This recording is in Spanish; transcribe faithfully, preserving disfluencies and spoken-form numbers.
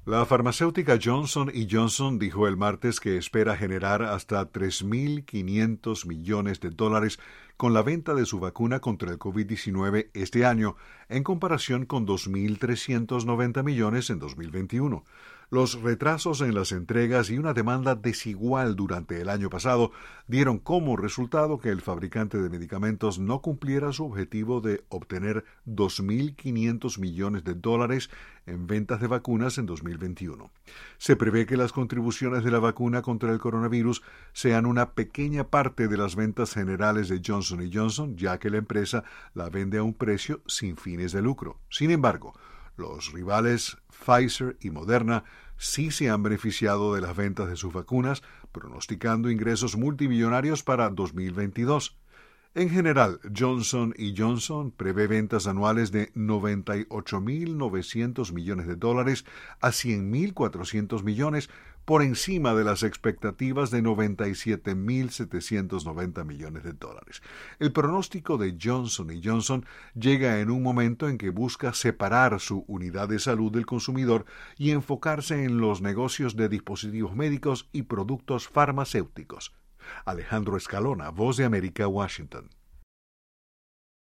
La farmacéutica Johnson y Johnson dijo el martes que espera generar hasta tres mil quinientos millones de dólares con la venta de su vacuna contra el COVID diecinueve este año, en comparación con dos mil trescientos noventa millones en dos mil veintiuno. Los retrasos en las entregas y una demanda desigual durante el año pasado dieron como resultado que el fabricante de medicamentos no cumpliera su objetivo de obtener dos mil quinientos millones de dólares en ventas de vacunas en dos mil veintiuno. Se prevé que las contribuciones de la vacuna contra el coronavirus sean una pequeña parte de las ventas generales de Johnson y Johnson, ya que la empresa la vende a un precio sin fines de lucro. Sin embargo, los rivales Pfizer y Moderna sí se han beneficiado de las ventas de sus vacunas, pronosticando ingresos multimillonarios para dos mil veintidós. En general, Johnson y Johnson prevé ventas anuales de noventa y ocho mil novecientos millones de dólares a cien mil cuatrocientos millones, por encima de las expectativas de noventa y siete mil setecientos noventa millones de dólares. El pronóstico de Johnson y Johnson llega en un momento en que busca separar su unidad de salud del consumidor y enfocarse en los negocios de dispositivos médicos y productos farmacéuticos. Alejandro Escalona, Voz de América, Washington.